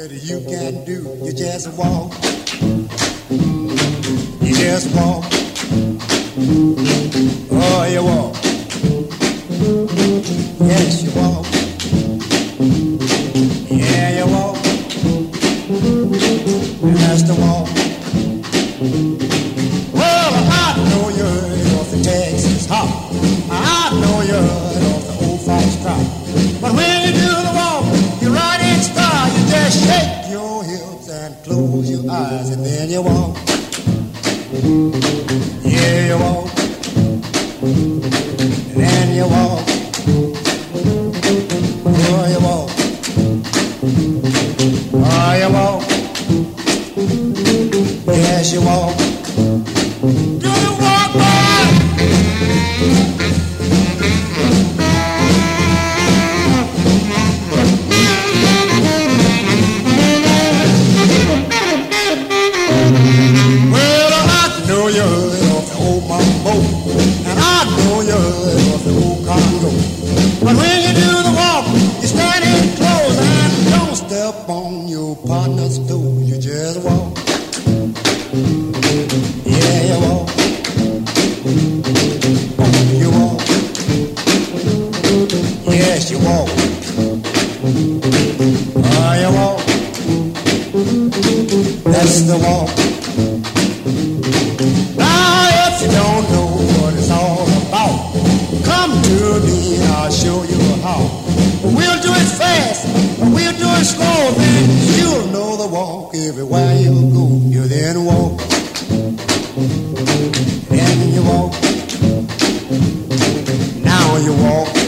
that you can do. You just walk. You just walk. Oh, you walk. Yes, you walk. Yeah, you walk. That's the walk. Well, I know you heard of the Texas hop. I know you heard of the old foxtrot. But when you do the walk, you ride in style. You just shake your hips and close your eyes, and then you walk. Yeah, you walk. And then you walk. Oh, you walk. Oh, you walk. Yes, you walk. Do the walk, boy. Well, I know you heard of the old mambo, and I know you heard of the old Congo. But when you do the walk, you stand in close and don't step on your partner's toes. You just walk. Yeah, you walk. Oh, you walk. Yes, you walk. Oh, you walk. That's the walk. Now, if you don't know what it's all about, come to me and I'll show you how. We'll do it fast, we'll do it slow, then you'll know the walk everywhere you go. You then walk. Then you walk. Now you walk.